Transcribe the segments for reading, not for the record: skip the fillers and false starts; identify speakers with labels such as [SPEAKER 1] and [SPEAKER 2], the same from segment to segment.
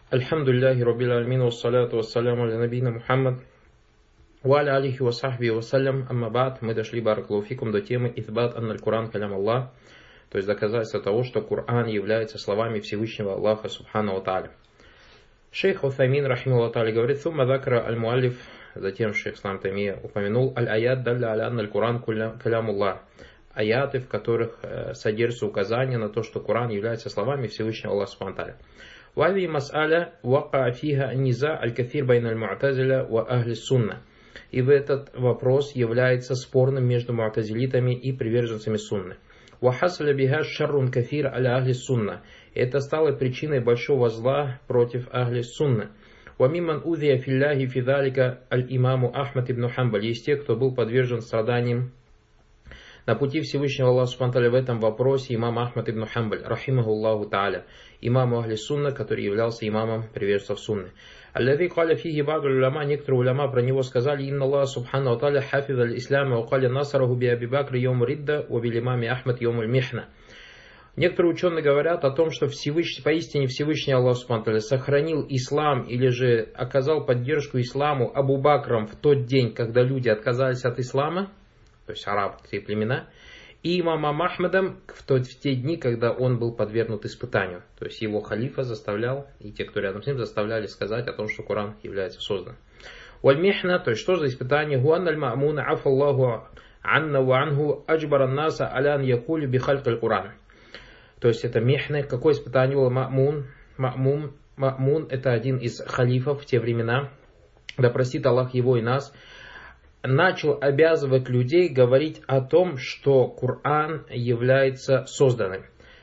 [SPEAKER 1] Альхамдулиллахи Раббил Аламин, вассаляту вассаляму аля набийна Мухаммад, ва аля алихи ва сахби вассалям, амма ба'д. Мы дошли, баракаллаху фикум, до темы «Итбат анналь Куран калям Аллах», то есть доказательство того, что Коран является словами Всевышнего Аллаха Субхану ва Тааля. Шейх Уthаймин, рахимахуллах та'аля, говорит: «Сумма закра аль-муаллиф», затем шейх Ислам Таймия упомянул «Аль-аят далля аля анналь Куран калям Аллах», аяты, в которых содержится указание на то, что Коран является словами Всевышнего Аллаха Субхану ва Тааля. وهذه مسألة وقع فيها النزاع الكثير بين المعتزلة وأهل السنة. И в этот вопрос является спорным между му'тазилитами и приверженцами сунны. وحصل بها شر كثير على أهل السنة. Это стало причиной большого зла против أهل السنة. وممن أوذي في الله في ذلك الإمام أحمد بن حنبل. Есть те, кто был подвержен страданиям на пути Всевышнего Аллаха Субхану ва Тааля в этом вопросе, имам Ахмад ибн Хамбаль, рахимахуллаху та'аля, имаму ахли сунна, который являлся имамом приверженцев сунны. Аллази каля фиги ба'ду уляма, некоторые уляма про него сказали: инна Аллах Субхану ва Тааля хафиз аль-исляма ва каля насараху би Аби Бакр йом ридда ва бил имаме Ахмад йом аль-михна. Некоторые ученые говорят о том, что поистине Всевышний Аллах Субхану ва Тааля сохранил ислам или же оказал поддержку исламу Абу Бакром в тот день, когда люди отказались от ислама, то есть арабские племена, и имамом Ахмадом в те дни, когда он был подвергнут испытанию. То есть его халифа заставлял, и те, кто рядом с ним, заставляли сказать о том, что Коран является созданным. Уаль-михна, то есть что за испытание? Гуан аль-ма'муна афаллаху анна ва анху аджбара наса алян якули би халькаль Коран. То есть это михна. Какое испытание было? Ма'мун это один из халифов в те времена, да простит Аллах его и нас, начал обязывать людей говорить о том, что Коран является созданным.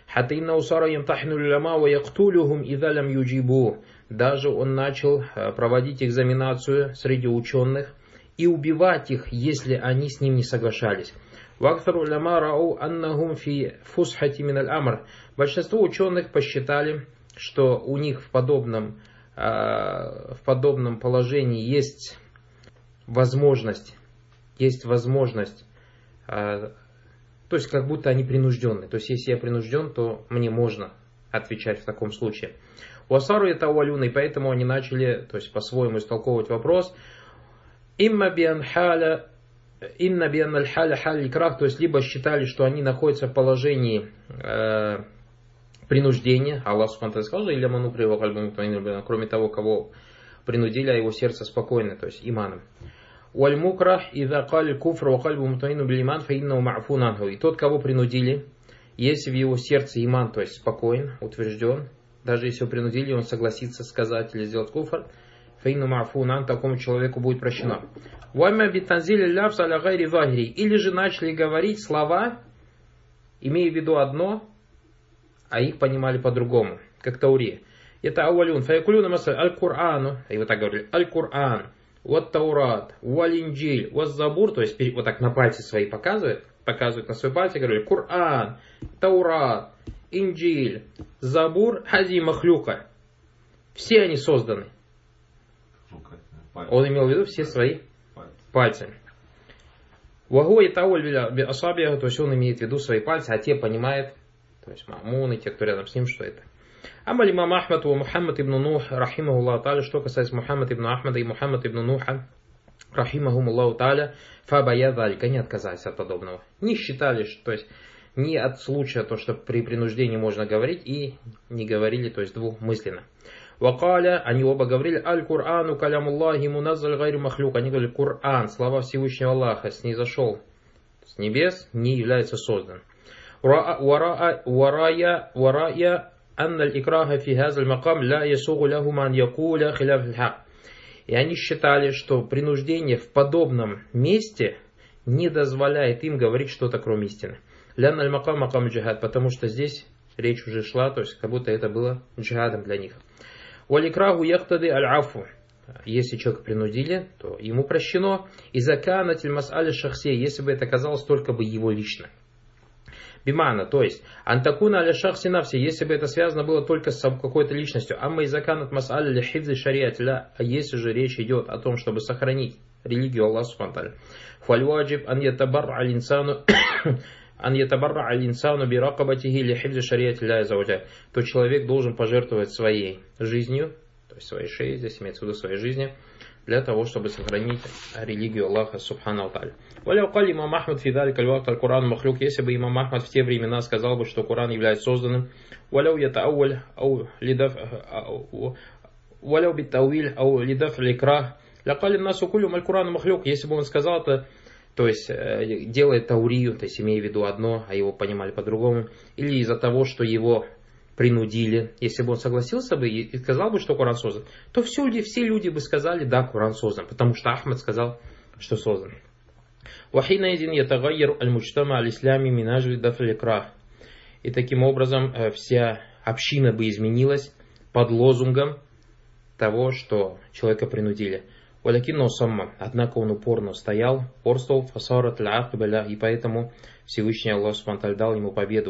[SPEAKER 1] Даже он начал проводить экзаменацию среди ученых и убивать их, если они с ним не соглашались. Большинство ученых посчитали, что у них в подобном положении есть возможность, то есть как будто они принуждены. То есть если я принужден, то мне можно отвечать в таком случае. Уасару это уалюны, поэтому они начали, то есть по-своему истолковывать вопрос. Инна бианхаля халь икрах, то есть либо считали, что они находятся в положении принуждения. Аллах Субхану ва Тааля сказал: или ману привел, кроме того, кого принудили, а его сердце спокойно, то есть иманом. Уаль-мукрах идha каль куфр ва кальбу мутмаинну бил иман фа иннаху ма'фун анху. И тот, кого принудили, если в его сердце иман, то есть спокоен, утвержден, даже если его принудили, он согласится сказать или сделать куфр, фа иннаху ма'фун ан, такому человеку будет прощено. Уамма битанзили лафз аля гайри захири. Или же начали говорить слова, имея в виду одно, а их понимали по-другому, как Таури. Это ауалюн. Фаякулюна масаль аль-Курану. И вот так говорили: аль-Куран, вот Таурат, валь-Инджиль, вот Забур. То есть вот так на пальцы свои показывают на свой пальцы, говорили: Куран, Таурат, Инджиль, Забур, хази махлюка. Все они созданы. Он имел в виду все свои пальцы. Вагу и тауль би асабиаху, то есть он имеет в виду свои пальцы, а те понимают, то есть ма'мун и те, кто рядом с ним, что это. Амаль имам Ахмад ва Мухаммад ибн Нух, рахимахуллаху та'аля, что касается Мухаммад ибн Ахмада и Мухаммад ибн Нуха, рахимахумуллаху та'аля, фабая залика, не отказались от подобного. Не считали, то есть не от случая то, что при принуждении можно говорить, и не говорили, то есть двухмысленно. Вакаля, они оба говорили: аль-Курану калямуллахи муназзаль гайру махлюк. Они говорили: Коран, слова Всевышнего Аллаха, снизошел с небес, не является создан. Варая أن الإكراه في هذا المقام لا يسوغ له من يقول خلاف الحق. И они считали, что принуждение в подобном месте не дозволяет им говорить что-то кроме истины. لأن المقام مقام джихад, потому что здесь речь уже шла, то есть как будто это было джихадом для них. والإكراه يقتضي العفو. Если человека принудили, то ему прощено. إذا كانت المسألة шахсия, если бы это казалось только бы его лично. Бимана, то есть, антакуна аля шахси навси, если бы это связано было только с какой-то личностью. Амма изаканат мас'аля ля хифзи шариат ля, а если же речь идет о том, чтобы сохранить религию Аллаха Субхану ва Тааля. Фальваджиб ан ятабарра аль-инсану биракабатихи ля хифзи шариат ля азаваджа. То человек должен пожертвовать своей жизнью то есть своей шеи, здесь имеется в виду своей жизни, для того, чтобы сохранить религию Аллаха Субхану Тааля. Имам Ахмад фидалик аль-вакт аль-Куран махлюк, если бы имам Ахмад в те времена сказал бы, что Коран является созданным, валяу ятауаль ау лидаф валяу биттауиль ау лидаф ликрах, лякали насу кулюм аль-Куран махлюк, если бы он сказал это, то есть делает таурию, то есть имея в виду одно, а его понимали по-другому, или из-за того, что его принудили, если бы он согласился бы и сказал бы, что Коран создан, то все люди бы сказали, да, Коран создан, потому что Ахмад сказал, что создан. И таким образом вся община бы изменилась под лозунгом того, что человека принудили. Однако он упорствовал, и поэтому Всевышний Аллах Субхану дал ему победу.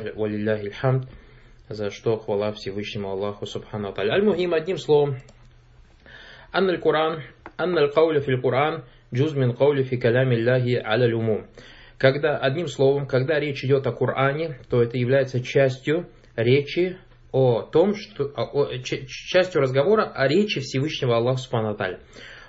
[SPEAKER 1] За что хвала Всевышнему Аллаху Субхану Тааля. Аль-Мухим, одним словом, анналь кауля фил Куран джуз мин каули фи калями Аллахи аля люмум. Одним словом, когда речь идет о Коране, то это является частью речи о том, что частью разговора о речи Всевышнего Аллаха Субхану Тааля.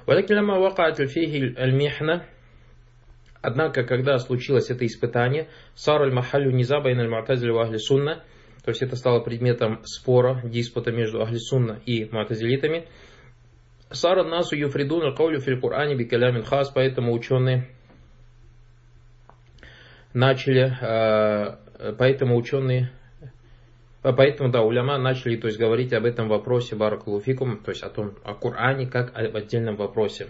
[SPEAKER 1] Однако, когда случилось это испытание, сар аль-махалю низа байна аль-му'тазили ва ахли сунна, то есть это стало предметом спора, диспута между ахли сунна и му'тазилитами. Сара насу юфридун аль-каулю фил Кур'ани би калямин хас, поэтому ученые уляма начали, то есть говорить об этом вопросе баракаллаху фикум, то есть о Коране как об отдельном вопросе.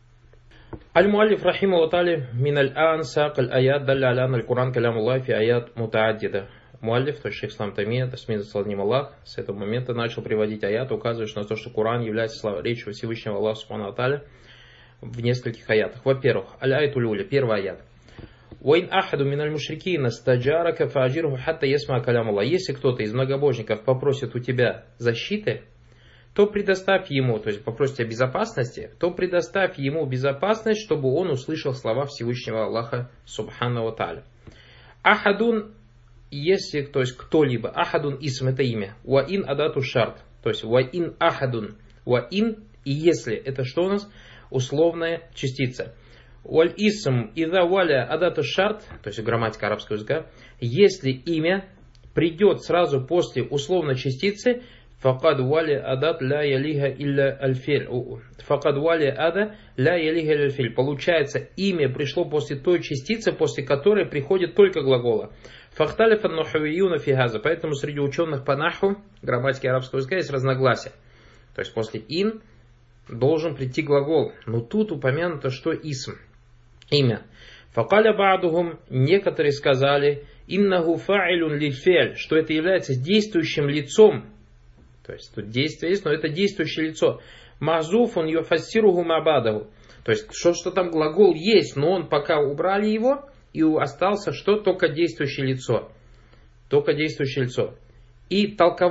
[SPEAKER 1] Аль-Муаллиф рахимаху тааля мин аль-ан сак аль-аят далля аля аль-Куран калям Аллах фи аят мутааддида. Муаллиф, то есть шейх ислам Таймия, Аллах, с этого момента начал приводить аят, указывающий на то, что Коран является речью Всевышнего Аллаха Субхану Тааля в нескольких аятах. Во-первых, аль-аятуль уля, первый аят. Вайн ахаду миналь мушрикина стаджарака фаджирху хатта ясма калям Аллах. Если кто-то из многобожников попросит у тебя защиты, то предоставь ему, то есть попросит о безопасности, то предоставь ему безопасность, чтобы он услышал слова Всевышнего Аллаха Субхану Тааля. Ахадун, если, то есть кто-либо, ахадун исм это имя, ваин адату шарт, то есть ваин ахадун, ваин и если, это что у нас? Условная частица. Валь исм идha валя адату шарт, то есть грамматика арабского языка, если имя придет сразу после условной частицы, факад валя адат ля ялиха илля аль-филь. Факад валя ада ля ялиха илля аль-филь. Получается, имя пришло после той частицы, после которой приходит только глагола. Фахталиф ан-нухавиюна фи хаза. Поэтому среди ученых по наху, грамматики арабского языка, есть разногласия. То есть после ин должен прийти глагол. Но тут упомянуто, что исм, имя. Факаля ба'духум, некоторые сказали, иннаху фа'илун лиль-фи'ль, что это является действующим лицом. То есть тут действие есть, но это действующее лицо. Мазуфун юфассируху мабадаху. То есть что там глагол есть, но он пока убрали его, и остался что? Только действующее лицо. Только действующее лицо. И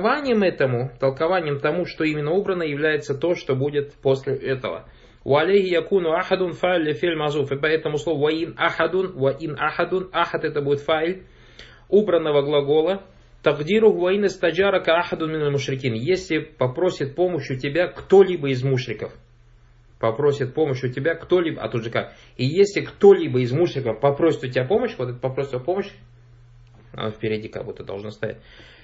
[SPEAKER 1] толкованием тому, что именно убрано, является то, что будет после этого. Уалейхи якуну ахадун фа'ль филь мазуф. И поэтому слово ваин ахадун, ахад это будет фа'ль убранного глагола. Тагдиру ваин стаджарака ахадун миналь мушрикин. Если попросит помощь у тебя кто-либо из мушриков. Попросит помощь у тебя кто-либо, а тут же как. И если кто-либо из мушриков попросит у тебя помощь, вот это попросит помощь, оно впереди как будто должно стоять.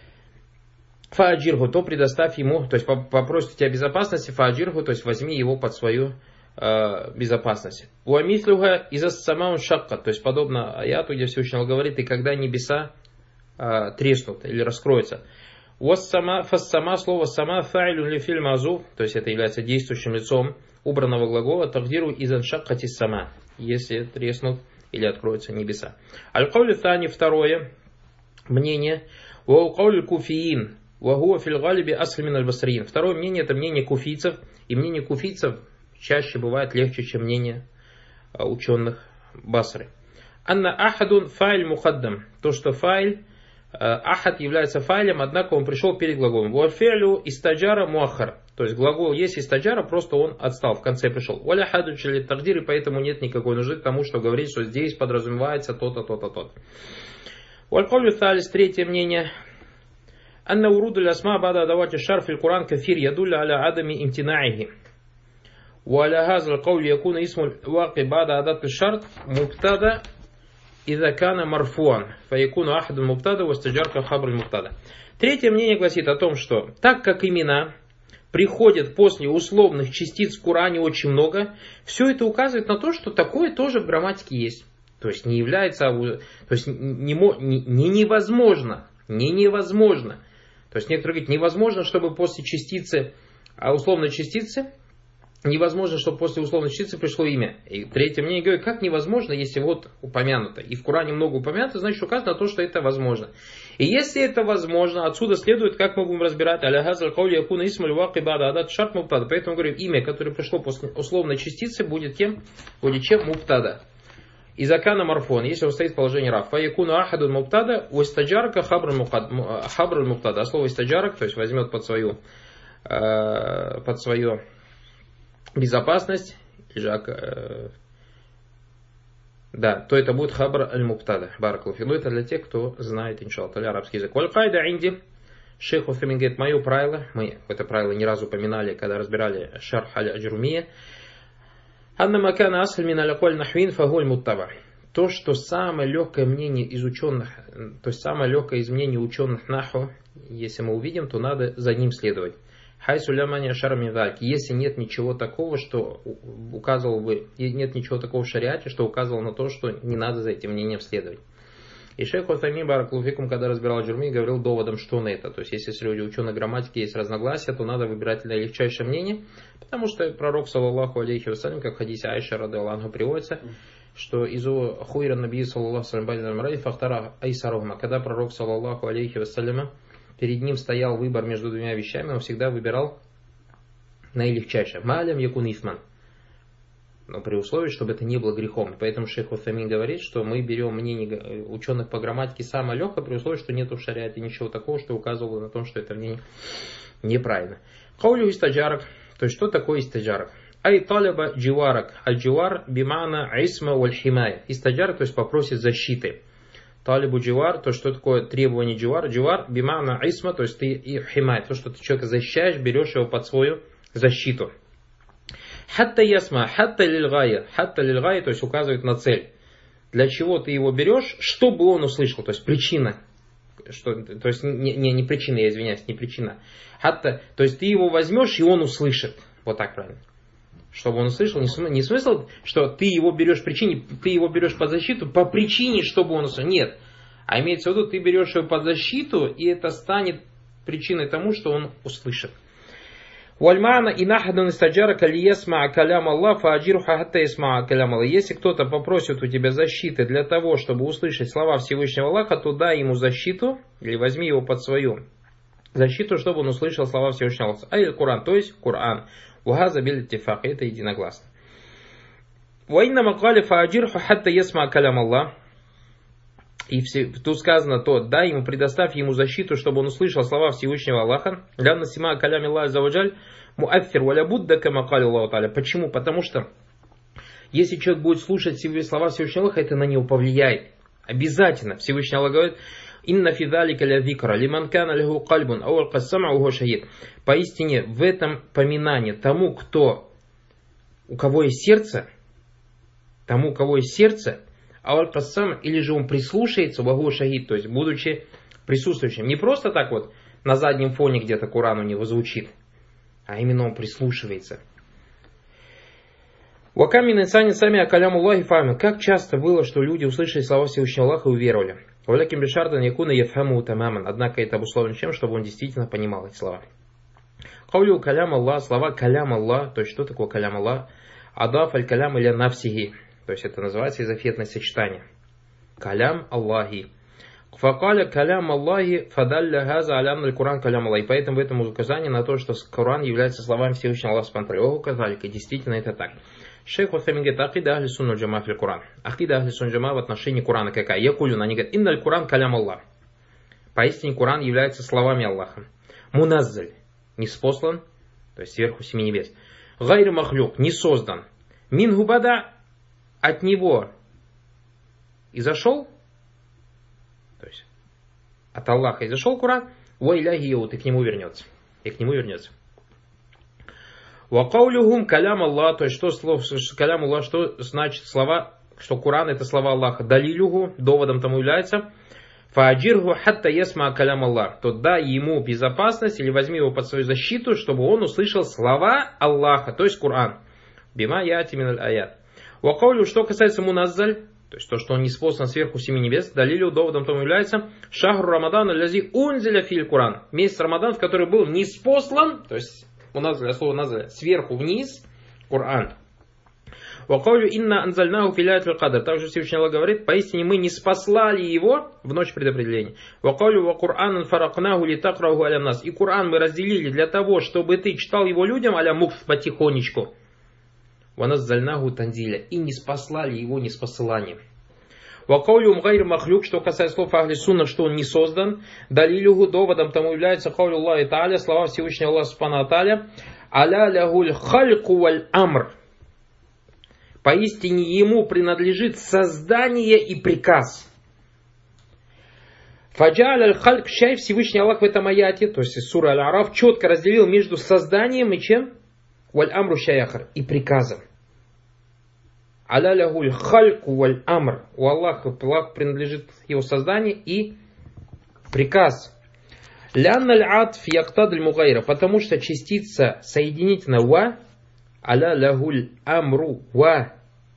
[SPEAKER 1] Фааджирху, то предоставь ему, то есть попросит у тебя безопасности, фааджирху, то есть возьми его под свою безопасность. Уамислюха изас самаун шакка, то есть подобно аяту, где Всевышний говорит, и когда небеса треснут или раскроются. Фассама, слово сама, фа'илун ли фильм азуф, то есть это является действующим лицом убранного глагола, тагдиру изан шаккати сама, если треснут или откроются небеса. Аль-Каулю Тани, второе мнение, Каулю Куфиин, Вагуа фильгалиби асхамин аль-басриин. Второе мнение, это мнение куфийцев, и мнение куфийцев чаще бывает легче, чем мнение ученых Басры. Анна ахадун файль мухаддам, то, что файль, ахад является файлем, однако он пришел перед глаголом. Вафилю истаджара муахар. То есть глагол есть истаджара, просто он отстал, в конце пришел. Валя хаду чили тагдир, и поэтому нет никакой нужды к тому, что говорить, что здесь подразумевается то-то, то-то, то-то. Вальколю талис, третье мнение. أن ورود الأسماء بعد أدوات الشرط في القرآن كثير يدل على عدم امتناعه. وعلى هذا القول يكون اسم الواقع بعد أداة الشرط مبتدأ إذا كان مرفوعا فيكون أحد المبتدأ واستجار كخبر المبتدأ. Третье мнение гласит о том, что так как имена приходят после условных частиц в Коране очень много, все это указывает на то, что такое тоже в грамматике есть. То есть не является, то есть невозможно. То есть некоторые говорят, невозможно, чтобы после частицы, условной частицы, невозможно, чтобы после условной частицы пришло имя. И третье мнение говорит, как невозможно, если вот упомянуто. И в Коране много упомянуто, значит указано на то, что это возможно. И если это возможно, отсюда следует, как мы будем разбирать, поэтому говорим, имя, которое пришло после условной частицы, будет чем мубтада. Изакана марфон, если он стоит в положении раф. Фаякуну ахаду мубтада, у истаджарака хабр мубтада. А слово истаджарак, то есть возьмет под свою безопасность, да, то это будет хабр аль-мубтада. Баракалуфи. Но это для тех, кто знает, иншаллах, арабский язык. Валь-кайда инди. Шейх Уфамин говорит, мое правило, мы это правило не раз упоминали, когда разбирали шарх аль-аджрумия. Анна макана асль мин аль-акваль нахвин фагуль муттаба. То, что самое легкое мнение из ученых, то есть самое легкое из мнений ученых наху, если мы увидим, то надо за ним следовать. Если нет ничего такого, что указывало бы, нет ничего такого в шариате, что указывало на то, что не надо за этим мнением следовать. И шейх Утаймин баракалуфикум, когда разбирал Джурми, говорил доводом, что на это. То есть, если среди ученых грамматики есть разногласия, то надо выбирать легчайшее мнение, потому что пророк, саллаллаху алейхи вассалям, как в хадисе Айша радиаллаху приводится, что изу хуйра наби саллаллаху алейхи фахтара айсарухма, когда пророк, саллаллаху алейхи вассаляма, перед ним стоял выбор между двумя вещами, он всегда выбирал наилегчайшее. Малям якун исман. Но при условии, чтобы это не было грехом. Поэтому шейх Утаймин говорит, что мы берем мнение ученых по грамматике самое легкое, при условии, что нет в шариате ничего такого, что указывало на том, что это мнение неправильно. Каулю истаджарак. То есть, что такое истаджарак? Ай талаба дживарак. Аль-дживар бимана исма валь-химая. Истаджарак, то есть попросит защиты. Талибу дживар, то что такое требование дживар? Дживар бимана исма, то есть ты и химай. То, что ты человека защищаешь, берешь его под свою защиту. Хатта ясма, хатта лильгая, то есть указывает на цель. Для чего ты его берешь, чтобы он услышал, то есть причина. То есть не причина, я извиняюсь, не причина. Хатта, то есть ты его возьмешь, и он услышит. Вот так правильно. Чтобы он услышал, не смысл, что ты его берешь причине, ты его берешь под защиту по причине, чтобы он услышал. Нет. А имеется в виду, ты берешь его под защиту, и это станет причиной тому, что он услышит. Вальмана и нахадан истаджарака лиясма калям Аллах фааджируха хатта ясма калям Аллах. Если кто-то попросит у тебя защиты для того, чтобы услышать слова Всевышнего Аллаха, то дай ему защиту, или возьми его под свою защиту, чтобы он услышал слова Всевышнего Аллаха. Айль Куран, то есть Куран. Угаза биль тифак, это единогласно. Ваинна макали фааджируха хатта ясма калям Аллах. И тут сказано то, дай ему, предоставь ему защиту, чтобы он услышал слова Всевышнего Аллаха. Лянна сима калями Аллах заваджаль муаффир валя будда кама кали Аллаху та'аля. Почему? Потому что если человек будет слушать слова Всевышнего Аллаха, это на него повлияет. Обязательно. Всевышний Аллах говорит, инна фи залика ля зикра лиман кана лаху кальбун ау алка сам'а уху шахид. Поистине в этом поминание тому, у кого есть сердце, Аль-Кассам, или же он прислушается, вагу шахид, то есть будучи присутствующим. Не просто так вот на заднем фоне где-то Коран у него звучит, а именно он прислушивается. Вакамин инсани сами акалям Аллахи фами. Как часто было, что люди услышали слова Всевышнего Аллаха и уверовали. Валяким бишардан якуна яфхаму тамаман. Однако это обусловлено чем, чтобы он действительно понимал эти слова. Каулю калям Аллах, слова калям Аллах, то есть что такое калям Аллах? Адаф аль калям иля нафсихи. То есть это называется изофетное сочетание. Калям Аллахи. Факаля калям Аллахи фадалля газа алям аль Куран калям Аллахи. Поэтому в этом указание на то, что Коран является словами Всевышнего Аллаха Субхану. Указали, и действительно это так. Шейх Утаймин говорит, акида ахли сунна джама фил Куран. Акида ахли сунна джама в отношении Курана какая? Якулюн, они говорят, инна аль Куран калям Аллах. Поистине Куран является словами Аллаха. Муназзаль, ниспослан, то есть сверху семи небес. Гайру махлюк, не создан. Мин губада, от него изошел, то есть от Аллаха изошел Куран, ва иляхи яуд, и к нему вернется. И к нему вернется. Ва каулюхум калям Аллах, то есть что слово калям Аллах, что значит слова, что Коран это слова Аллаха. Далилюху, доводом тому является. Фааджирху хатта ясма калям Аллах. То дай ему безопасность или возьми его под свою защиту, чтобы он услышал слова Аллаха, то есть Коран. Бима яти миналь аят. Ва каулю, что касается муназзаль, то есть то, что он не спослан сверху 7 небес, далилю, доводом тому является шахру Рамадан аллази унзиля филь Куран. Месяц Рамадан, в который был не спослан, то есть муназзаль, слово назаля, сверху вниз, Куран. Вакаулю инна анзальнаху филятль кадр. Также Всевышний Аллах говорит, поистине мы не спаслали его в ночь предопределения. Вакаулю ва Кур'анан фаракнаху литакраху аля нас. И Кур'ан мы разделили для того, чтобы ты читал его людям аля мукф потихонечку. Ваназзальнаху танзиля. И не спаслали его не спосыланием. Вакаулю мгайр махлюк, что касается слов ахли сунна, что он не создан. Далилюху, доводом тому является каулю Аллахи Тааля, слова Всевышнего Аллаха Субхану ва Тааля. Аля лягуль хальку валь амр. Поистине ему принадлежит создание и приказ. Фаджаль аль-хальк шай, Всевышний Аллах в этом аяте, то есть из суры Аль-Араф, четко разделил между созданием и чем? Валь амру шаяхар, и приказом. Аля лягуль хальку валь амр. У Аллаха принадлежит его создание и приказ. Лянна аль-атф яктад аль-мугайра, потому что частица соединительная ва, аля лягуль амру ва,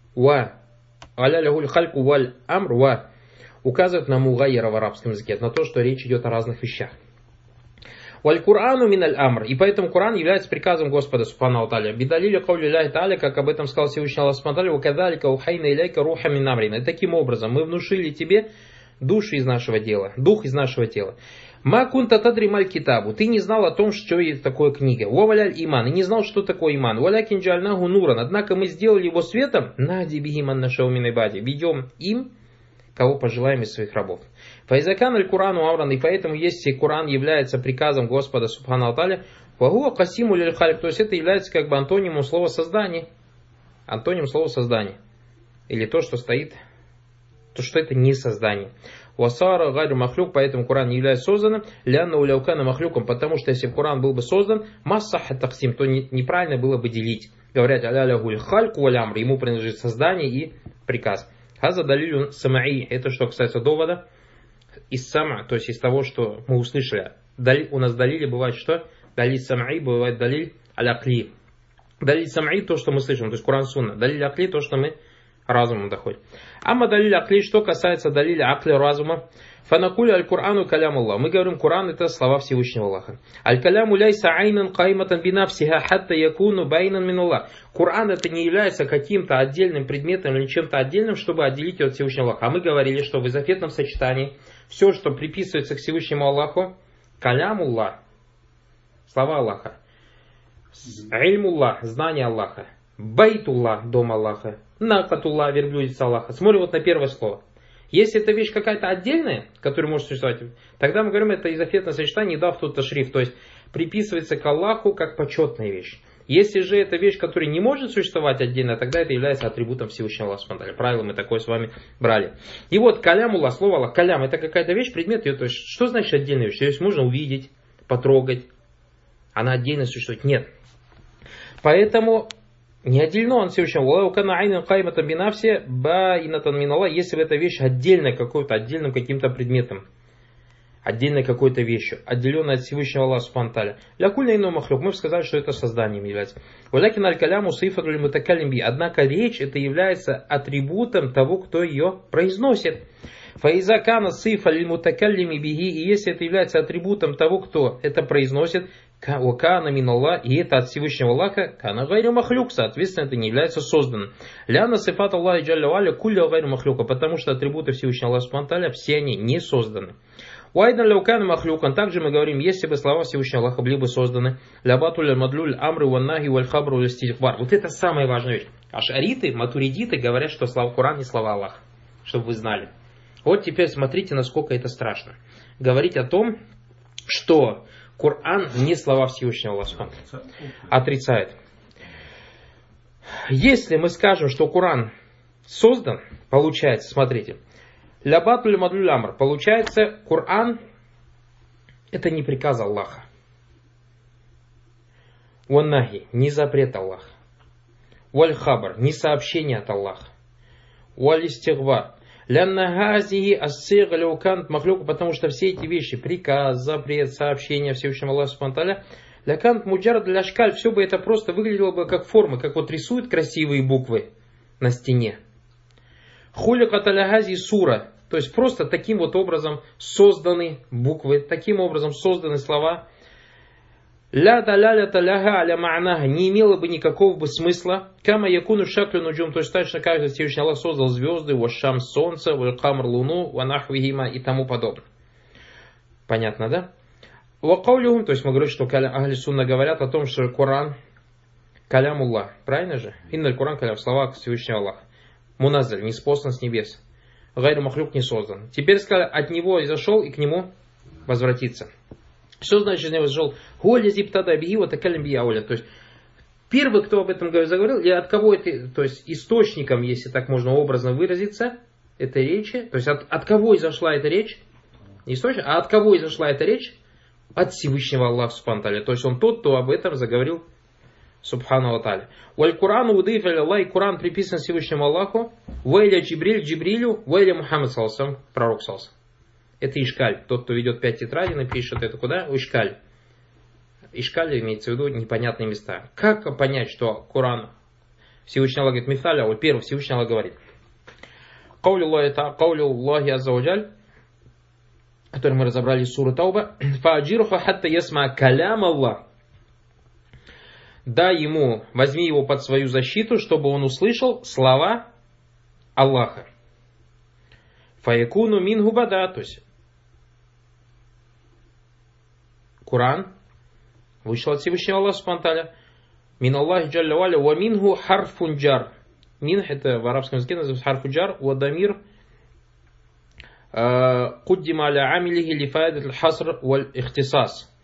[SPEAKER 1] аля лягуль хальку валь амр ва, указывает на мугайра в арабском языке, на то, что речь идет о разных вещах. Валь Курану миналь амр, и поэтому Коран является приказом Господа Субхану ва Тааля. Бидалили каули Аллахи Тааля, как об этом сказал Всевышний Аллах Субхану ва Тааля, вакадалика ухайна иляйка руха мин амрина. И таким образом мы внушили тебе душу из нашего дела, дух из нашего тела. Ма кунта тадри маль китабу. Ты не знал о том, что есть такое книга. Ваваляль иман. И не знал, что такое иман. Валякин джальнаху нуран. Однако мы сделали его светом. Нади бигиман нашау минайбади. Ведем им, кого пожелаем из своих рабов. Файзакан аль Курану авран. И поэтому, если Куран является приказом Господа Субхану ва Тааля, вагуа касиму лиль хальк. То есть это является как бы антонимом слова создание. Антоним слова создание. Или то, что стоит, то, что это не создание. Васара гайру махлюк, поэтому Коран не является созданным. Лянна уляукана махлюком, потому что если бы Коран был бы создан, массаха таксим, то неправильно было бы делить. Говорят, аля гуль хальку валямр, ему принадлежит создание и приказ. Хаза далилюн самаи, это что касается довода из сама, то есть из того, что мы услышали. У нас далили бывает что? Далиль самаи, бывает далиль аль-акли. Далиль самаи, то, что мы слышим, то есть Коран сунна. Далиль акли, то, что мы разумом доходит. Амма далиль акли, что касается далиля акли разума, фанакуля аль-Курану калям Аллах. Мы говорим, Куран это слова Всевышнего Аллаха. Аль-каляму ляйса айнан кайматан бинавсиха хатта якуну байнан мин Аллах. Куран это не является каким-то отдельным предметом или чем-то отдельным, чтобы отделить его от Всевышнего Аллаха. А мы говорили, что в изофетном сочетании все, что приписывается к Всевышнему Аллаху, калямуллах, слова Аллаха, ильмуллах, знание Аллаха, байтуллах, дом Аллаха, накатуллах, верблюдица Аллаха. Смотрим вот на первое слово. Если эта вещь какая-то отдельная, которая может существовать, тогда мы говорим, это изофетное сочетание, дав тут ташриф, то есть приписывается к Аллаху как почетная вещь. Если же это вещь, которая не может существовать отдельно, тогда это является атрибутом Всевышнего Аллаха. Правило мы такое с вами брали. И вот калямуллах, слово Аллах, калям, это какая-то вещь, предмет ее, то есть что значит отдельная вещь? То есть можно увидеть, потрогать, она отдельно существует? Нет. Поэтому не отделено он Всевышнего. Если бы эта вещь отдельная какой-то, отдельным каким-то предметом, отдельной какой-то вещью, отделенной от Всевышнего Аллаха Субхану ва Тааля. Лякульна иной махлюк, мы бы сказали, что это созданием является. Однако речь это является атрибутом того, кто ее произносит. Фаизакана сифа лимутакаллими биги, и если это является атрибутом того, кто это произносит, кана миналла, и это от Всевышнего Аллаха, кана гайру махлюк, соответственно, это не является созданным. Ляна сифат Аллахи джалля валя кулля гайру махлюка, потому что атрибуты Всевышнего Аллаха Субхану ва Тааля, все они не созданы. Уайдан ляукан махлюкан, также мы говорим, если бы слова Всевышнего Аллаха были бы созданы, лябатуль мадлюль амры ваннахи валь хабру листихбар. Вот это самая важная вещь. Ашариты, матуридиты говорят, что слова Коран не слова Аллаха, чтобы вы знали. Вот теперь смотрите, насколько это страшно. Говорить о том, что Коран не слова Всевышнего Аллаха отрицает. Если мы скажем, что Коран создан, получается, смотрите, лябатуль мадлюль амр, получается, Коран Это не приказ Аллаха. Ваннахи, не запрет Аллаха. Валь хабар, не сообщение от Аллаха. Валь истигва. Лянна газиги ассига ляукант махлюк, потому что все эти вещи, приказ, запрет, сообщение Всевышнему Аллаху субхану ва тааля, лякант муджард ляшкаль, все бы это просто выглядело бы как формы, как вот рисуют красивые буквы на стене. Хуликат алягази сура, то есть просто таким вот образом созданы буквы, таким образом созданы слова. Ля далялята ляга аля ма'нага, не имело бы никакого бы смысла. Кама якуну шаклю нуджум, то есть точно как же Всевышний Аллах создал звезды, вашам солнце, валькамр луну, ванахвихима и тому подобное. Понятно, да? Вакаулюхум, то есть мы говорим, что ахли сунна говорят о том, что Коран калямуллах, правильно же? Инналь Коран калям, слова Всевышнего Аллаха. Муназаль, ниспослан с небес. Гайру махлюк не создан. Теперь сказали, от него изошел и к нему возвратится. Что значит, не возжел? Голя зиптада биги, вот акалям бияуля. То есть, первый, кто об этом заговорил, или от кого это, то есть, источником, если так можно образно выразиться, этой речи, то есть, от кого изошла эта речь? Не источник, а от кого изошла эта речь? От Всевышнего Аллаха субхану ва тааля. То есть, он тот, кто об этом заговорил субхану ва тааля. Валь Курану удыф аля Аллах, Куран приписан Всевышнему Аллаху, вайля Джибриль, Джибрилю, вайля Мухаммад салсам, пророк салсам. Это Ишкаль. Тот, кто ведет 5 тетрадей, напишет это куда? Ишкаль. Ишкаль имеется в виду непонятные места. Как понять, что Коран Всевышний Аллах говорит, мифаля, вот первый Всевышний Аллах говорит. Каулю Аллахи азза ва джаль, который мы разобрали из суры Тауба. Фааджирха хатта ясма калям Аллах. Дай ему, возьми его под свою защиту, чтобы он услышал слова Аллаха. Фаякуну мингу бада, то есть Коран вышел от Всевышнего Аллаха субхану ва тааля. Мин Аллахи джалля ва аля ва мингу харфун джар. Минх это в арабском языке называется харфу джар, ва дамир куддима аля амилихи лифайдат аль-хаср валь ихтисас.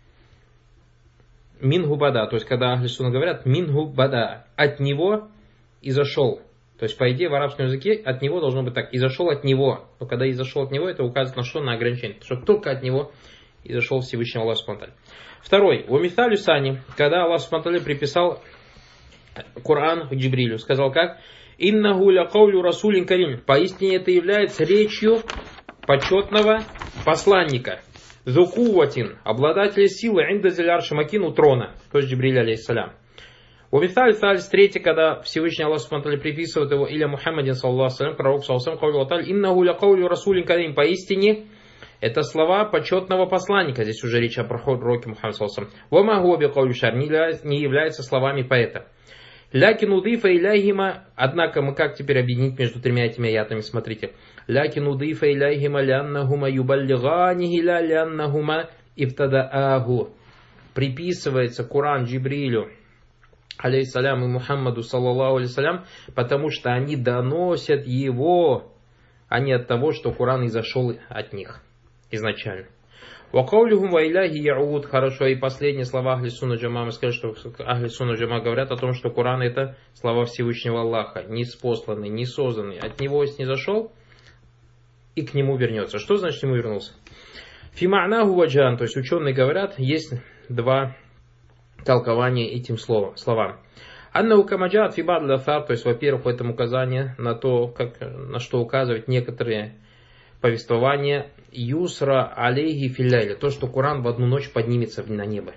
[SPEAKER 1] Мингу бада, то есть когда ахли сунна говорят мингу бада, от него изошел. То есть, по идее, в арабском языке от него должно быть так. Изошел от него. Но когда изошел от него, это указывает на что? На ограничение. Что только от него изошел Всевышний Аллах субхану ва тааля. Второй. Умиталю сани. Когда Аллах субхану ва тааля приписал Коран Джибрилю. Сказал как? Иннаху ля каулю расулин карим. Поистине это является речью почетного посланника. Зукуватин. Обладателя силы. Инда зилярши макин у трона. То есть Джибриль алейхиссалям. Умиталь Салис, третий, когда Всевышний Аллах субхану ва тааля приписывает его иля Мухаммадин саллаллаху алейхи ва саллям, пророк саллаллаху алейхи ва саллям, иннаху ля каулю расулин карим. Поистине это слова почетного посланника. Здесь уже речь о пророке Мухаммаде саллаллаху алейхи ва саллям. Ва ма хуа би каули шар, не является словами поэта. Лякин удифа иляхима, однако мы как теперь объединить между тремя этими аятами, смотрите. Лякин удифа иляхима ляннахума юбаллиганихи ля ляннахума ибтадааху. Приписывается Коран Джибрилю алейхиссалям и Мухаммаду саллаллаху алейхи ва саллям, потому что они доносят его, а не от того, что Коран изошел от них изначально. Вакаулюхум ва иляхи яуд. Хорошо, и последние слова Ахли Сунна Джама. Мы скажем, что Ахли Сунна Джама говорят о том, что Коран это слова Всевышнего Аллаха, не спосланный, не созданный. От него снизошел и к нему вернется. Что значит к нему вернулся? Фима'наху ваджан, то есть ученые говорят, есть два толкования этим словам. Аннаху камаджат фибад лафар, то есть, во-первых, в этом указание на то, на что указывают некоторые повествования. Юсра алейхи филляйля, то, что Коран в одну ночь поднимется на небо.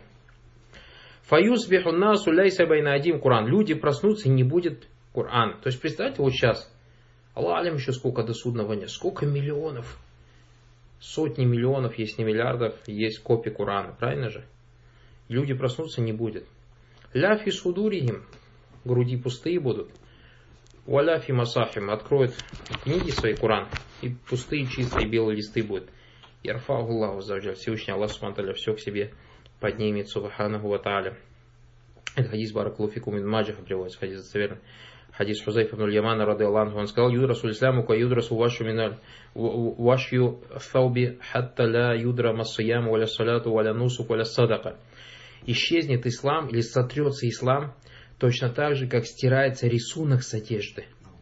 [SPEAKER 1] Фаюсбиху насу ляйса байна адим Коран. Люди проснутся и не будет Коран. То есть, представьте, вот сейчас, Аллах алям еще сколько до судного дня, сколько миллионов, сотни миллионов, если не миллиардов, есть копий Корана, правильно же? Люди проснутся, не будет. Ляфи судурихим, груди пустые будут. Валяфи масахим, откроют книги свои Коран, и пустые, чистые, белые листы будут. Ярфаху Аллаху аззаваджаль, Всевышний Аллах субхану ва тааля все к себе поднимет, субханаху ва тааля. Это хадис баракаллаху фикум ибн Маджаха приводится, хадис достоверный. Хадис Хузайфа ибн Ямана радиаллаху анху, он сказал: юдрасу исляму ка юдрасу вашу миналь вашью фауби хатта ла юдра массиям валя салату валя нусук валя садака. Исчезнет ислам или сотрется ислам точно так же, как стирается рисунок с одежды.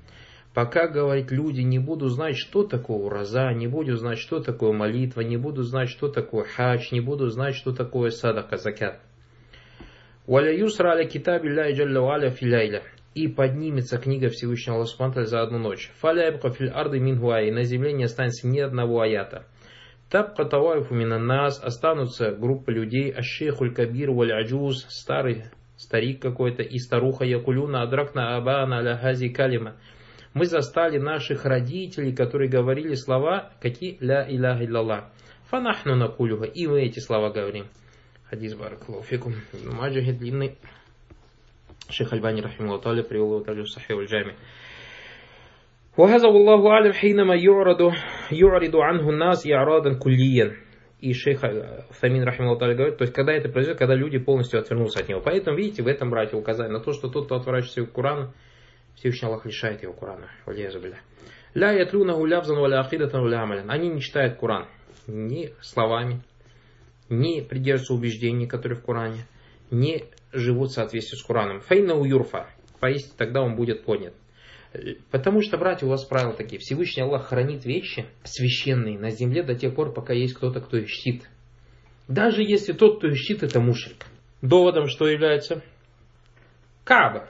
[SPEAKER 1] Пока, говорит, люди не будут знать, что такое ураза, не будут знать, что такое молитва, не будут знать, что такое хадж, не будут знать, что такое садака, закят. «Валя юсра аля китаби ля джалля валя филяйля». И поднимется книга Всевышнего Аллаха Субхану за одну ночь. «Фаля ябка фил арды мин гуай». И на земле не останется ни одного аята. «Табка тавайфу мина нас». Останутся группы людей. «Аш-шейхуль кабир валь аджуз». Старик какой-то и старуха. «Якулюна адракна абана аля хази калима». Мы застали наших родителей, которые говорили слова, какие «Ля иляха илляллах». «Фанахну накулюха». И мы эти слова говорим. Хадис баракаллаху фикум. Маджахи длинный. Шейх Альбани рахимахуллаху тааля привел его также в Сахих аль-Джами. وهذا والله أعلم حينما يعرض عنه الناس إعراضا كليا. И шейх Самин рахимахуллаху тааля говорит, то есть когда это произойдет, когда люди полностью отвернутся от него. Поэтому, видите, в этом, братья, указание на то, что тот, кто отворачивается к Корану, Всевышний Аллах лишает его Корана. Ля ятлюнаху лявзан валя ахидатан валя амалян. Они не читают Коран ни словами, не придерживаются убеждений, которые в Коране, не живут в соответствии с Кораном. Фейнау юрфа. Поистине тогда он будет поднят. Потому что, братья, у вас правила такие. Всевышний Аллах хранит вещи священные на земле до тех пор, пока есть кто-то, кто их чтит. Даже если тот, кто их чтит, это мушрик. Доводом что является? Кааба.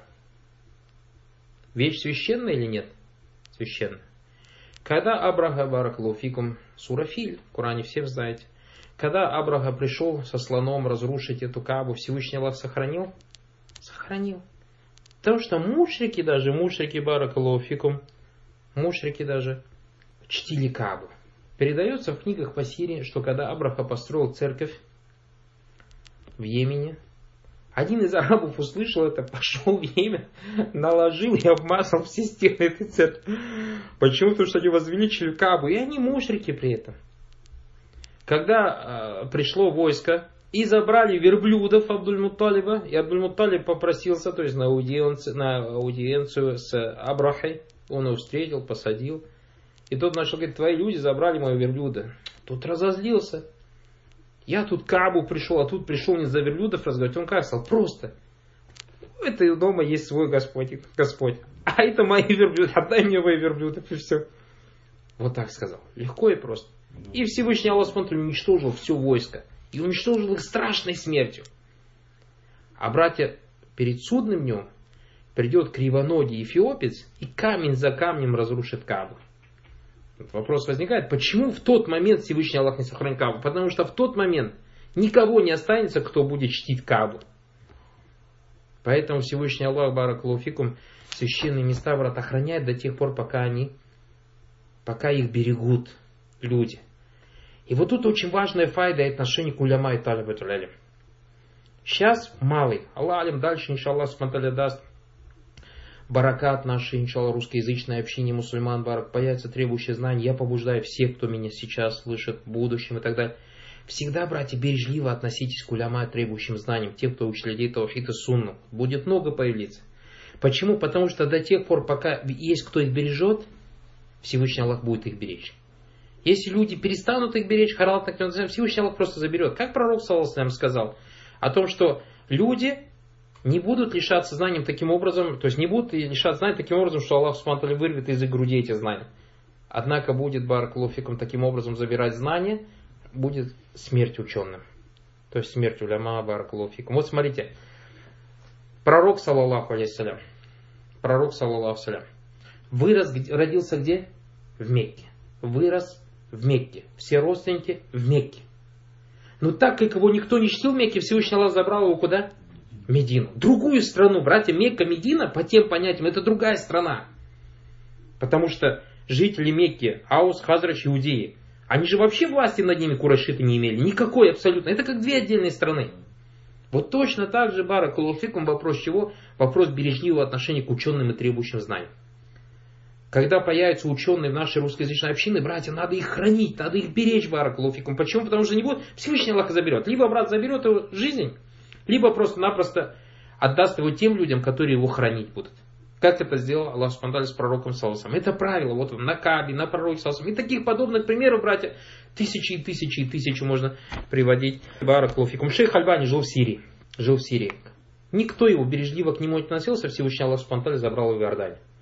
[SPEAKER 1] Вещь священная или нет? Священная. Когда Абраха, баракаллаху фикум, сура Филь, в Коране все знаете. Когда Абраха пришел со слоном разрушить эту Каабу, Всевышний Аллах сохранил? Сохранил. Потому что мушрики баракаллаху фикум, мушрики даже чтили Каабу. Передается в книгах по Сирии, что когда Абраха построил церковь в Йемене, один из арабов услышал это, пошел в Йемен, наложил и обмазал все стены этой церкви. Почему? Потому что они возвеличили Каабу, и они мушрики при этом. Когда пришло войско и забрали верблюдов Абдуль-Мутталиба, и Абдуль-Мутталиб попросился, то есть на аудиенцию с Абрахой, он его встретил, посадил, и тот начал говорить: твои люди забрали мои верблюда. Тот разозлился. Я тут к Каабу пришел, а тут пришел не за верблюдов разговаривать. Он как сказал? Просто. У этого дома есть свой Господь. А это мои верблюды. Отдай мне мои верблюды, и все. Вот так сказал. Легко и просто. И Всевышний Аллах уничтожил все войско. И уничтожил их страшной смертью. А братья, перед судным днем придет кривоногий эфиопец и камень за камнем разрушит Каабу. Вопрос возникает, почему в тот момент Всевышний Аллах не сохранит Каабу? Потому что в тот момент никого не останется, кто будет чтить Каабу. Поэтому Всевышний Аллах, баракаллаху фикум, священные места, брат, охраняет до тех пор, пока их берегут люди. И вот тут очень важная файда и отношение к уляма и талибатуль илм. Сейчас малый, Аллах алим, дальше, иншаллах, субхану даст баракат нашей, иншаллах, русскоязычной общине мусульман, барак, появится требующие знаний. Я побуждаю всех, кто меня сейчас слышит, в будущем и так далее. Всегда, братья, бережливо относитесь к уляма, требующим знаниям, тех, кто учит людей таухид и сунну. Будет много появиться. Почему? Потому что до тех пор, пока есть кто их бережет, Всевышний Аллах будет их беречь. Если люди перестанут их беречь, харал так не Всевышний Аллах просто заберет. Как пророк саллаллаху алейхи ва саллям сказал о том, что люди не будут лишаться знанием таким образом, то есть не будут лишаться знанием таким образом, что Аллах субхану ва тааля вырвет из их груди эти знания. Однако будет баракаллаху фикум таким образом забирать знания, будет смерть ученым. То есть смерть уляма, баракаллаху фикум. Вот смотрите, пророк саллаллаху алейхи ва саллям, родился где? В Мекке. Вырос в Мекке. Все родственники в Мекке. Но так как его никто не чтил в Мекке, Всевышний Аллах забрал его куда? В Медину. Другую страну, братья, Мекка, Медина, по тем понятиям, это другая страна. Потому что жители Мекки, Аус, Хазрач, Иудеи, они же вообще власти над ними курайшиты не имели. Никакой абсолютно. Это как две отдельные страны. Вот точно так же, баракаллаху фикум, вопрос чего? Вопрос бережливого отношения к ученым и требующим знаний. Когда появятся ученые в нашей русскоязычной общине, братья, надо их хранить, надо их беречь, баракаллаху фикум. Почему? Потому что не будет, Всевышний Аллах заберет. Либо брат заберет его жизнь, либо просто-напросто отдаст его тем людям, которые его хранить будут. Как это сделал Аллах субхану ва тааля с пророком саллаллаху алейхи ва саллям. Это правило, вот на Каабе, на пророке саллаллаху алейхи ва саллям. И таких подобных примеров, братья, тысячи и тысячи и тысячи можно приводить. Баракаллаху фикум. Шейх Альбани жил в Сирии. Никто его бережливо к нему не относился, Всевышний Аллах субхану ва тааля забрал его в Иорданию.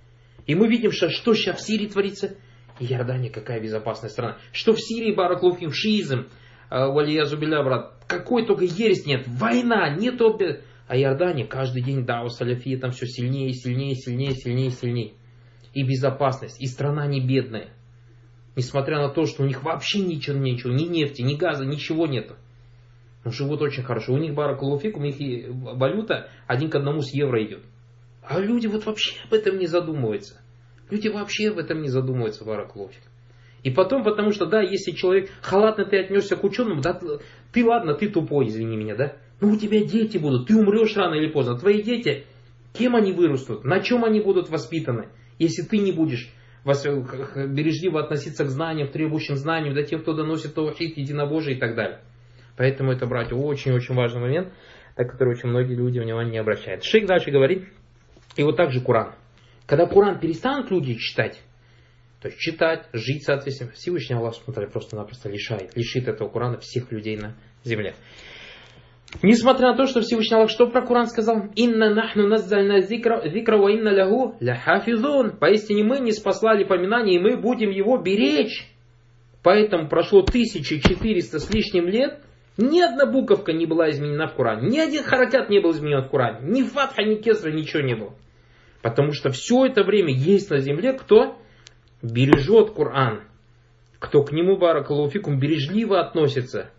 [SPEAKER 1] И мы видим, что сейчас в Сирии творится. И Иордания какая безопасная страна. Что в Сирии, бараклуфим, шиизм, валиязубилля, брат, какой только ересь нет. Война, нет. А Иордания каждый день, дау саляфия, там все сильнее, сильнее, сильнее, сильнее, сильнее. И безопасность, и страна не бедная. Несмотря на то, что у них вообще ничего, ни нефти, ни газа, ничего нету. Но живут очень хорошо. У них баракалуфик, у них и валюта 1 к 1 с евро идет. А люди вот вообще об этом не задумываются. Люди вообще об этом не задумываются, баракалуфик. И потом, потому что, да, если человек халатно ты отнесся к ученому, да, ты ладно, ты тупой, извини меня, да, но у тебя дети будут, ты умрешь рано или поздно. Твои дети, кем они вырастут, на чем они будут воспитаны, если ты не будешь бережливо относиться к знаниям, требующим знаниям, до тех, кто доносит таухид, единобожие и так далее. Поэтому это, братья, очень-очень важный момент, на который очень многие люди внимания не обращают. Шейх дальше говорит, и вот так же Коран. Когда Коран перестанут люди читать, то есть читать, жить соответственно, Всевышний Аллах просто-напросто лишит этого Корана всех людей на земле. Несмотря на то, что Всевышний Аллах что про Коран сказал? «Инна нахну наззальна зикра ва инна лягу ляхафизун». Поистине мы не спаслали поминание, и мы будем его беречь. Поэтому прошло 1400 с лишним лет, ни одна буковка не была изменена в Коране, ни один харакат не был изменен в Коране, ни фатха, ни кесра, ничего не было. Потому что все это время есть на земле кто бережет Коран, кто к нему, баракаллаху фикум, бережливо относится.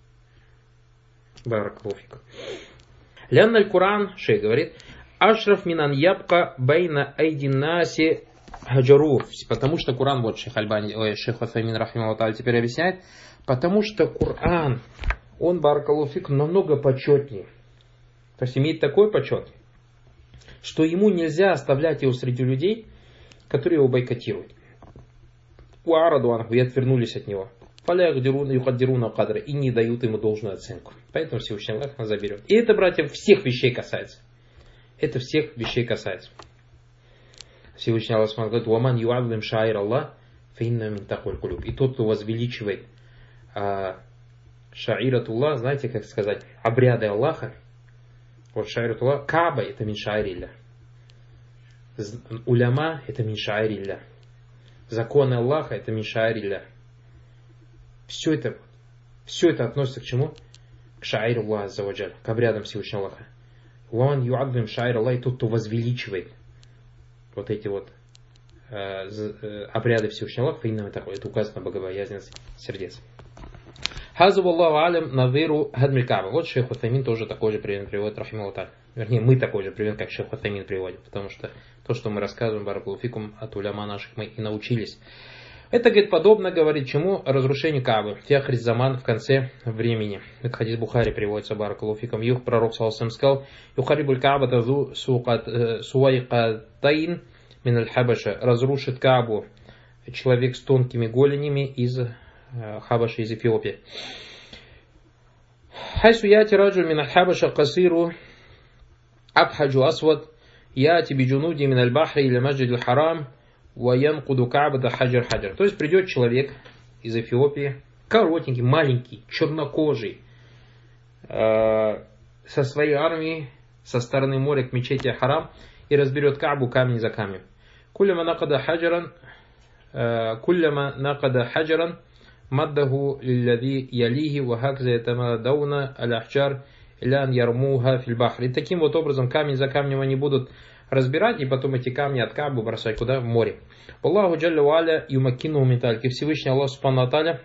[SPEAKER 1] Баракаллаху фикум. Лянна аль-Коран, шейх говорит, ашраф минан ябка байна айдинаси хаджару. Потому что Коран, вот шейх Альбани, шейх Уфаймин рахимахуллах та'аля теперь объясняет, потому что Коран, он, баракаллаху фикум, намного почетнее. То есть имеет такой почет, что ему нельзя оставлять его среди людей, которые его бойкотируют. И отвернулись от него. И не дают ему должную оценку. Поэтому Всевышний Аллах нас заберет. И это, братья, всех вещей касается. Это всех вещей касается. Всевышний Аллах говорит, «Ваман ю'адвим шаир Аллах, фаинна мин такуль кулюб». И тот, кто возвеличивает шаиратуллах, знаете, как сказать, обряды Аллаха. Вот шаиратуллах, Кааба это мин шаирилля. Уляма это мин шаирилля. Законы Аллаха это мин шаирилля. Все это относится к чему? К шаиру Аллаха аззаваджаль, к обрядам Всевышнего Аллаха. Ван ю'адвим шаир Аллах, и тот, кто возвеличивает вот эти вот обряды Всевышнего Аллаха, это указано на богобоязненность сердец. Хазу Аллаху алям навиру хадмиль Кааба. Вот шейх Уфаймин тоже такой же пример приводит, рахимахуллах та'аля. Вернее, мы такой же пример, как шейх Уфаймин приводит. Потому что то, что мы рассказываем, баракаллаху фикум, от уляма наших мы и научились. Это, говорит, подобно, говорит, чему? Разрушению Каабы. Фиахриз заман, в конце времени. Это хадис Бухари приводится, баракаллаху фикум. Юх, пророк саллаллаху сказал, юхарибуль Кааба тазу суайкатайн мин аль-Хабаша. Разрушит Каабу человек с тонкими голенями из Хабаши, из Эфиопии. Хайсу яти раджу мин аль-Хабаша касиру абхаджу асвад яти биджунуди мин аль-Бахри или маджид аль-Харам ваянкуду Каабата хаджар хаджар. То есть придет человек из Эфиопии, коротенький, маленький, чернокожий, со своей армией со стороны моря к мечети Харам и разберет Каабу камень за камнем. Кулляма накада хаджаран маддаху лиллади ялихи вахакза ятамадауна аль-ахджар илян ярмуха фильбахр. И таким вот образом камень за камнем они будут разбирать, и потом эти камни от Каабы бросать куда? В море. Аллаху джалля ва аля юмаккину ментальки. Всевышний Аллах субхану ва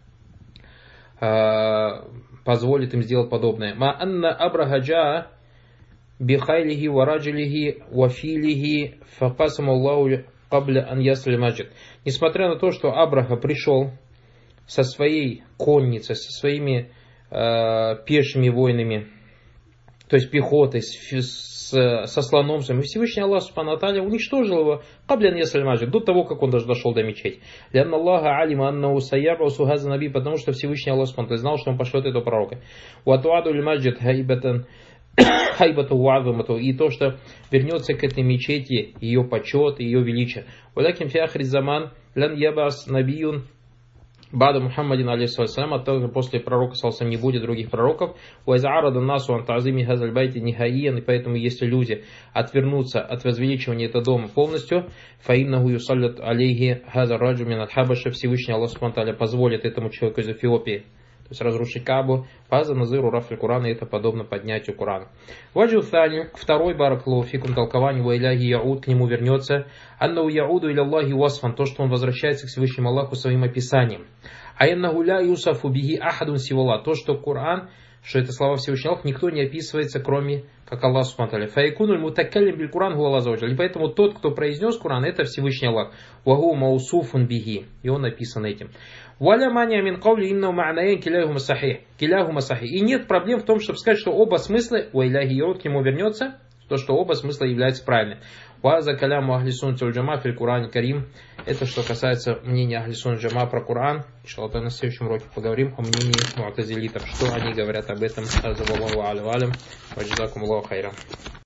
[SPEAKER 1] тааля позволит им сделать подобное. Ма анна абрахаджа бихайлихи вараджилихи вафилихи факасам Аллаху кабля ан ясли маджид. Несмотря на то, что Абраха пришел со своей конницей, со своими пешими воинами, то есть пехотой, со слоном, и Всевышний Аллах субхану ва тааля уничтожил его каблян ясль маджид, до того, как он даже дошел до мечети. Лянна Аллаха алима аннаху сайябасу газа наби, потому что Всевышний Аллах субхану ва тааля знал, что он пошлет этого пророка. Ватуаду ль маджид хайбату ва'замату, и то, что вернется к этой мечети ее почет, ее величие. Валякин фи ахри заман лян ябас набиюн Бада Мухаммадин алейхиссалям, а также после пророка саллаллаху не будет других пророков. Уайзаарада насу ан та'зими хазаль байти нихаиян, и поэтому если люди отвернутся от возвеличивания этого дома полностью, фаиннаху юсаллят алейхи хазар раджу мин аль-хабаша, Всевышний Аллах субхану ва тааля позволит этому человеку из Эфиопии, то есть разрушить Кабу, фаза назыру рафль Курана, и это подобно поднятию Курана. Ваджу thani, второй баракаллаху фикум толкование, ва иляхи яуд, к нему вернется, аннау яуду иля Аллахи васфан, то, что он возвращается к Всевышнему Аллаху своим описанием. Аяннаху ля юсафу бихи ахадун сивалла, то, что Коран, что это слова Всевышнего Аллаха, никто не описывается, кроме как Аллах субхану ва тааля. Фаякунуль мутакаллим биль Куран гуа Аллах азза ва джаль. И поэтому тот, кто произнес Куран, это Всевышний Аллах. Вагу маусуфун бихи, и он написан этим. Валя мания мин каули иннау ма'наян киляхума сахих. И нет проблем в том, чтобы сказать, что оба смысла, ва иляхи яуд, к нему вернется, то, что оба смысла являются правильными. Ваза каляму ахли суннати валь джамаа фил Куране карим. Это что касается мнения ахли суннати валь джамаа про Куран. Иншаллах, на следующем уроке поговорим о мнении му'тазилитов, что они говорят об этом. Азза валлаху а'ля ва алям. Ва джазакумуллаху хайран.